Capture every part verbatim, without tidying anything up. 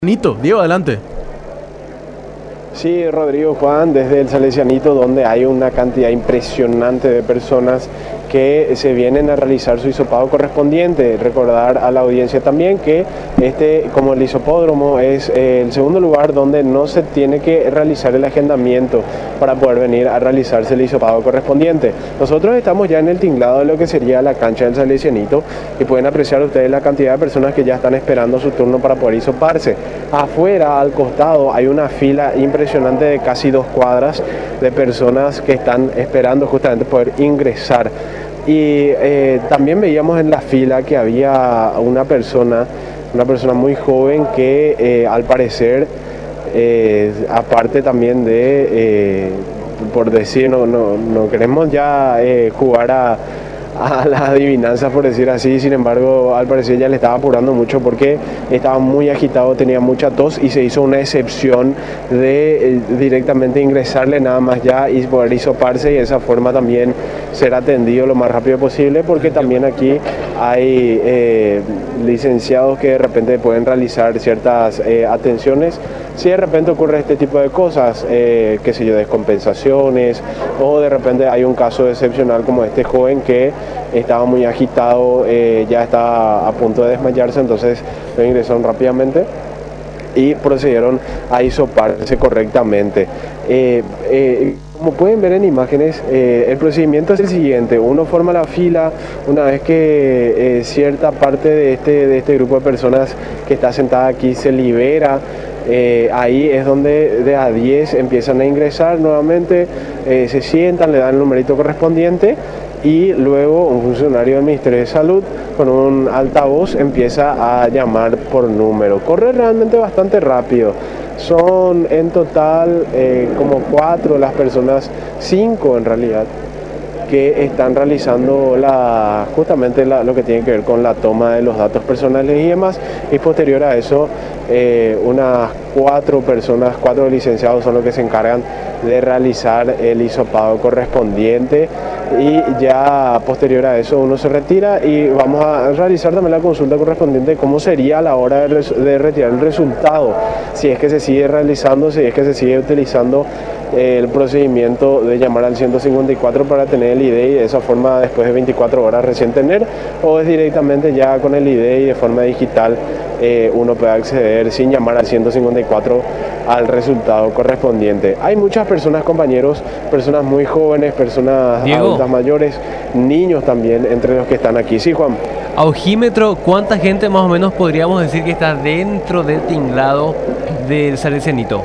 Nito, Diego, adelante. Sí, Rodrigo, Juan, desde el Salesianito, donde hay una cantidad impresionante de personas que se vienen a realizar su hisopado correspondiente. Recordar a la audiencia también que este, como el hisopódromo, es eh, el segundo lugar donde no se tiene que realizar el agendamiento para poder venir a realizarse el hisopado correspondiente. Nosotros estamos ya en el tinglado de lo que sería la cancha del Salesianito y pueden apreciar ustedes la cantidad de personas que ya están esperando su turno para poder hisoparse. Afuera, al costado, hay una fila impresionante de casi dos cuadras de personas que están esperando justamente poder ingresar. Y eh, también veíamos en la fila que había una persona, una persona muy joven que eh, al parecer, eh, aparte también de, eh, por decir, no, no, no queremos ya eh, jugar a, a la adivinanza, por decir así, sin embargo al parecer ya le estaba apurando mucho porque estaba muy agitado, tenía mucha tos y se hizo una excepción de eh, directamente ingresarle nada más ya y poder hisoparse y de esa forma también ser atendido lo más rápido posible, porque también aquí hay eh, licenciados que de repente pueden realizar ciertas eh, atenciones si de repente ocurre este tipo de cosas, eh, qué sé yo, descompensaciones, o de repente hay un caso excepcional como este joven que estaba muy agitado, eh, ya estaba a punto de desmayarse, entonces lo ingresaron rápidamente y procedieron a hisoparse correctamente. Eh, eh, como pueden ver en imágenes, eh, el procedimiento es el siguiente: uno forma la fila, una vez que eh, cierta parte de este, de este grupo de personas que está sentada aquí se libera, eh, ahí es donde de a diez empiezan a ingresar nuevamente, eh, se sientan, le dan el numerito correspondiente y luego un funcionario del Ministerio de Salud con un altavoz empieza a llamar por número. Corre realmente bastante rápido. Son en total eh, como cuatro las personas, cinco en realidad, que están realizando la, justamente la, lo que tiene que ver con la toma de los datos personales y demás, y posterior a eso eh, unas cuatro personas, cuatro licenciados son los que se encargan de realizar el hisopado correspondiente, y ya posterior a eso uno se retira y vamos a realizar también la consulta correspondiente de cómo sería a la hora de, de retirar el resultado, si es que se sigue realizando, si es que se sigue utilizando el procedimiento de llamar al ciento cincuenta y cuatro para tener el I D y de esa forma después de veinticuatro horas recién tener, o es directamente ya con el I D y de forma digital eh, uno puede acceder sin llamar al ciento cincuenta y cuatro al resultado correspondiente. Hay muchas personas, compañeros, personas muy jóvenes, personas Diego, adultas mayores, niños también entre los que están aquí. Sí, Juan. A ojímetro, ¿cuánta gente más o menos podríamos decir que está dentro del tinglado del Salesianito?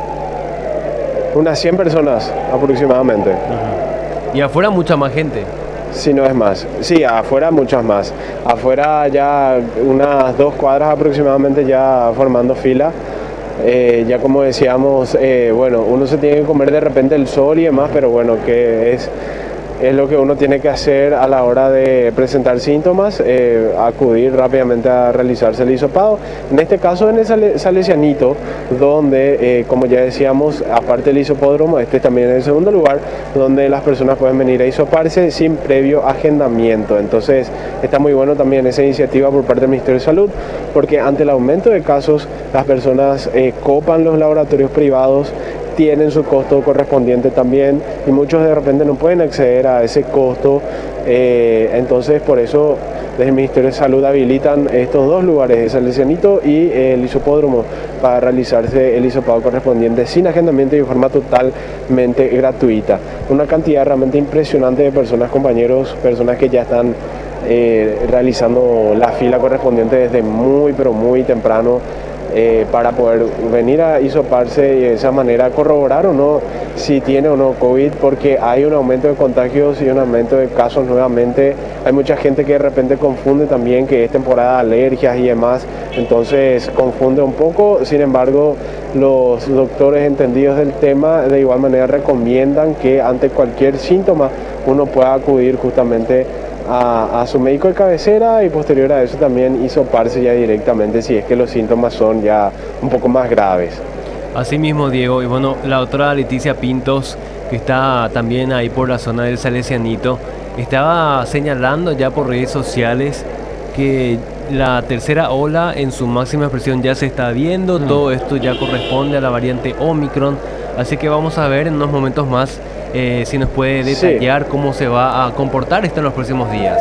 Unas cien personas aproximadamente. Uh-huh. Y afuera mucha más gente. Si no es más. Sí, afuera muchas más. Afuera ya unas dos cuadras aproximadamente ya formando fila. Eh, ya como decíamos, eh, bueno, uno se tiene que comer de repente el sol y demás, pero bueno, que es... es lo que uno tiene que hacer a la hora de presentar síntomas, eh, acudir rápidamente a realizarse el hisopado. En este caso en el Salesianito, donde, eh, como ya decíamos, aparte del hisopódromo, este también es el segundo lugar, donde las personas pueden venir a hisoparse sin previo agendamiento. Entonces está muy bueno también esa iniciativa por parte del Ministerio de Salud, porque ante el aumento de casos, las personas eh, copan los laboratorios privados, tienen su costo correspondiente también, y muchos de repente no pueden acceder a ese costo, eh, entonces por eso desde el Ministerio de Salud habilitan estos dos lugares, el Salesianito y el hisopódromo, para realizarse el hisopado correspondiente sin agendamiento y de forma totalmente gratuita. Una cantidad realmente impresionante de personas, compañeros, personas que ya están eh, realizando la fila correspondiente desde muy pero muy temprano, Eh, para poder venir a hisoparse y de esa manera corroborar o no si tiene o no COVID, porque hay un aumento de contagios y un aumento de casos nuevamente. Hay mucha gente que de repente confunde también que es temporada de alergias y demás, entonces confunde un poco. Sin embargo, los doctores entendidos del tema de igual manera recomiendan que ante cualquier síntoma uno pueda acudir justamente A, a su médico de cabecera y posterior a eso también hisoparse ya directamente si es que los síntomas son ya un poco más graves. Así mismo, Diego. Y bueno, la doctora Leticia Pintos, que está también ahí por la zona del Salesianito, estaba señalando ya por redes sociales que la tercera ola en su máxima expresión ya se está viendo, mm. todo esto ya corresponde a la variante Omicron, así que vamos a ver en unos momentos más eh, si nos puede detallar sí. cómo se va a comportar esto en los próximos días.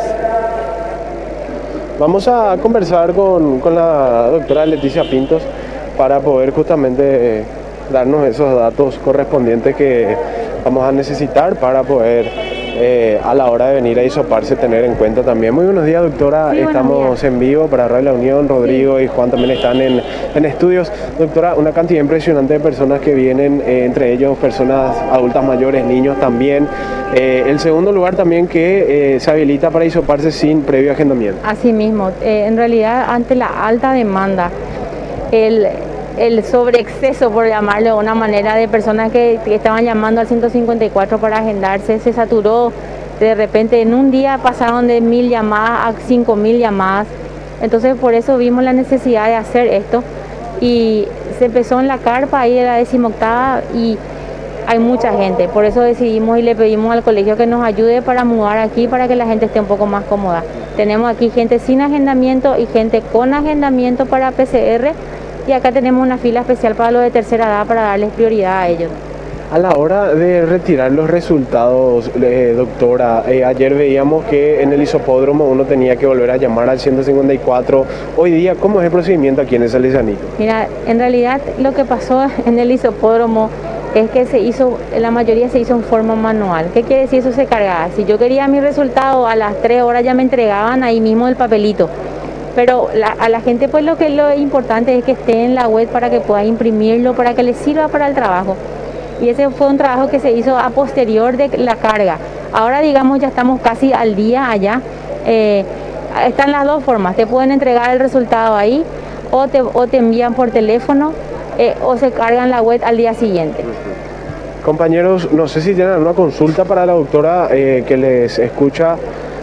Vamos a conversar con, con la doctora Leticia Pintos para poder justamente eh, darnos esos datos correspondientes que vamos a necesitar para poder eh, a la hora de venir a hisoparse tener en cuenta también. Muy buenos días, doctora. Sí, estamos días. en vivo para Radio La Unión. Rodrigo sí. y Juan también están en, en estudios. Doctora, una cantidad impresionante de personas que vienen, eh, entre ellos personas adultas mayores, niños también. Eh, el segundo lugar también que eh, se habilita para hisoparse sin previo agendamiento. Así mismo, eh, en realidad ante la alta demanda, el, el sobreexceso, por llamarlo de una manera, de personas que, que estaban llamando al ciento cincuenta y cuatro para agendarse, se saturó. De repente en un día pasaron de mil llamadas a cinco mil llamadas, entonces por eso vimos la necesidad de hacer esto y se empezó en la carpa ahí de la decimoctava y hay mucha gente, por eso decidimos y le pedimos al colegio que nos ayude para mudar aquí para que la gente esté un poco más cómoda. Tenemos aquí gente sin agendamiento y gente con agendamiento para P C R y acá tenemos una fila especial para los de tercera edad para darles prioridad a ellos. A la hora de retirar los resultados, eh, doctora, eh, ayer veíamos que en el hisopódromo uno tenía que volver a llamar al ciento cincuenta y cuatro. Hoy día, ¿cómo es el procedimiento aquí en el Salesianito? Mira, en realidad lo que pasó en el hisopódromo es que se hizo, la mayoría se hizo en forma manual. ¿Qué quiere decir? Eso se cargaba. Si yo quería mi resultado, a las tres horas ya me entregaban ahí mismo el papelito. Pero la, a la gente pues lo que lo importante es que esté en la web para que pueda imprimirlo, para que le sirva para el trabajo. Y ese fue un trabajo que se hizo a posterior de la carga. Ahora digamos ya estamos casi al día allá. Eh, están las dos formas, te pueden entregar el resultado ahí o te, o te envían por teléfono eh, o se cargan la web al día siguiente. Compañeros, no sé si tienen una consulta para la doctora eh, que les escucha.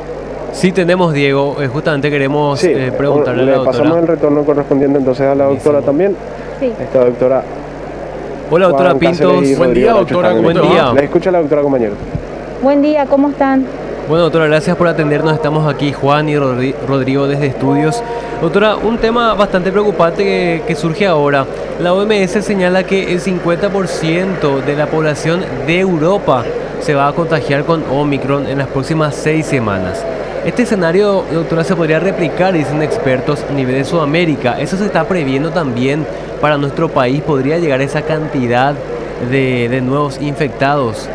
Sí tenemos, Diego, eh, justamente queremos sí, eh, preguntarle le a la doctora. Pasamos el retorno correspondiente entonces a la doctora también. Sí. Esta doctora. Hola, doctora Juan Pintos. Buen día, doctora. Buen día. Le escucha la doctora, compañero. Buen día, ¿cómo están? Bueno, doctora, gracias por atendernos. Estamos aquí, Juan y Rodrigo, desde estudios. Doctora, un tema bastante preocupante que, que surge ahora. La O M S señala que el cincuenta por ciento de la población de Europa se va a contagiar con Omicron en las próximas seis semanas. Este escenario, doctora, se podría replicar, dicen expertos, a nivel de Sudamérica. Eso se está previendo también para nuestro país. ¿Podría llegar a esa cantidad de, de nuevos infectados?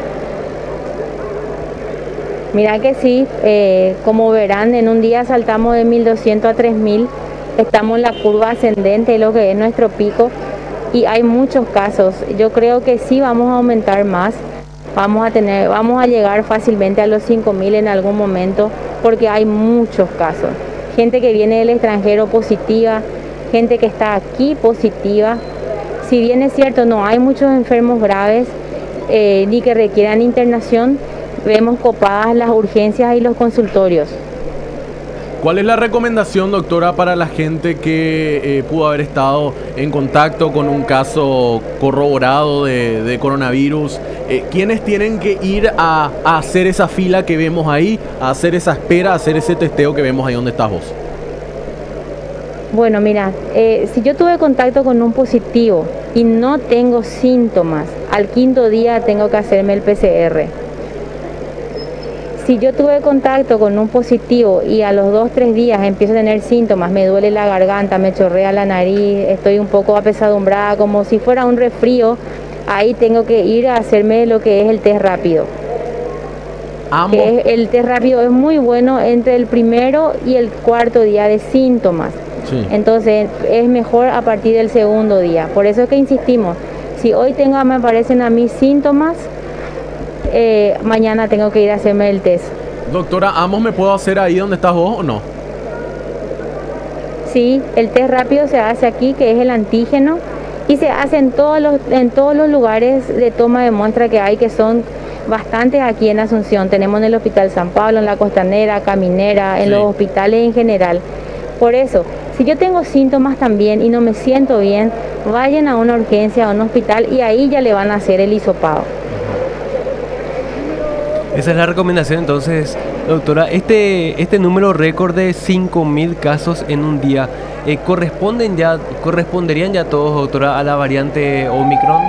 Mira que sí, eh, como verán, en un día saltamos de mil doscientos a tres mil, estamos en la curva ascendente, lo que es nuestro pico, y hay muchos casos. Yo creo que sí vamos a aumentar más, vamos a tener, vamos a llegar fácilmente a los cinco mil en algún momento, porque hay muchos casos. Gente que viene del extranjero positiva, gente que está aquí positiva. Si bien es cierto, no hay muchos enfermos graves, eh, ni que requieran internación, vemos copadas las urgencias y los consultorios. ¿Cuál es la recomendación, doctora, para la gente que eh, pudo haber estado en contacto con un caso corroborado de, de coronavirus? Eh, ¿Quiénes tienen que ir a, a hacer esa fila que vemos ahí, a hacer esa espera, a hacer ese testeo que vemos ahí donde estás vos? Bueno, mira, eh, si yo tuve contacto con un positivo y no tengo síntomas, al quinto día tengo que hacerme el P C R. Si yo tuve contacto con un positivo y a los dos, tres días empiezo a tener síntomas, me duele la garganta, me chorrea la nariz, estoy un poco apesadumbrada, como si fuera un resfrío, ahí tengo que ir a hacerme lo que es el test rápido. Que es, el test rápido es muy bueno entre el primero y el cuarto día de síntomas. Sí. Entonces es mejor a partir del segundo día. Por eso es que insistimos, si hoy tengo, me aparecen a mí síntomas, Eh, mañana tengo que ir a hacerme el test. Doctora, ¿ambos me puedo hacer ahí donde estás vos o no? Sí, el test rápido se hace aquí, que es el antígeno, y se hace en todos los, en todos los lugares de toma de muestra que hay, que son bastantes aquí en Asunción. Tenemos en el Hospital San Pablo, en la Costanera, Caminera, en sí. los hospitales en general. Por eso, si yo tengo síntomas también y no me siento bien, vayan a una urgencia, a un hospital, y ahí ya le van a hacer el hisopado. Esa es la recomendación entonces Doctora, este, este número récord de cinco mil casos en un día, eh, ¿corresponden ya, ¿corresponderían ya todos, doctora, a la variante Omicron?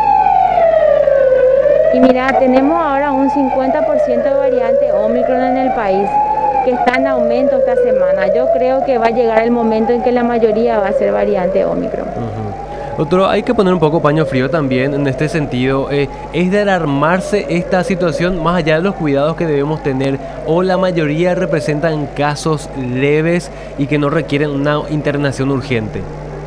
Y mira, tenemos ahora un cincuenta por ciento de variante Omicron en el país, que está en aumento esta semana. Yo creo que va a llegar el momento en que la mayoría va a ser variante Omicron. Uh-huh. Doctor, hay que poner un poco paño frío también en este sentido. Eh, ¿Es de alarmarse esta situación más allá de los cuidados que debemos tener, o la mayoría representan casos leves y que no requieren una internación urgente?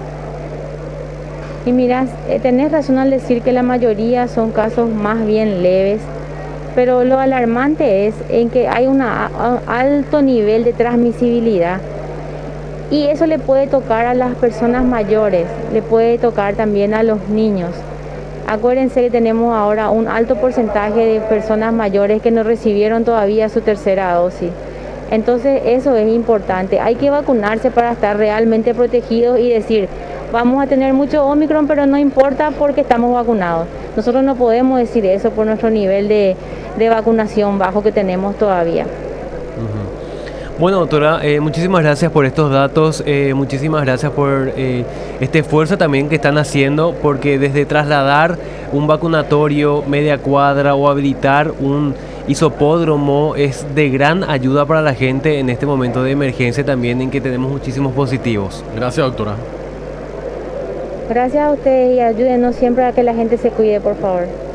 Y mira, eh, tenés razón al decir que la mayoría son casos más bien leves, pero lo alarmante es en que hay un alto nivel de transmisibilidad y eso le puede tocar a las personas mayores, le puede tocar también a los niños. Acuérdense que tenemos ahora un alto porcentaje de personas mayores que no recibieron todavía su tercera dosis. Entonces eso es importante, hay que vacunarse para estar realmente protegidos y decir, vamos a tener mucho Omicron, pero no importa porque estamos vacunados. Nosotros no podemos decir eso por nuestro nivel de, de vacunación bajo que tenemos todavía. Uh-huh. Bueno, doctora, eh, muchísimas gracias por estos datos, eh, muchísimas gracias por eh, este esfuerzo también que están haciendo, porque desde trasladar un vacunatorio media cuadra o habilitar un hisopódromo es de gran ayuda para la gente en este momento de emergencia también, en que tenemos muchísimos positivos. Gracias, doctora. Gracias a ustedes y ayúdenos siempre a que la gente se cuide, por favor.